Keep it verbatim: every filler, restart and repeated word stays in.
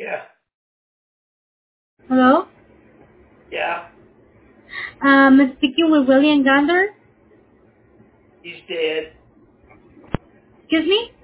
Yeah. Hello? Yeah. Um, speaking with William Gander. He's dead. Excuse me?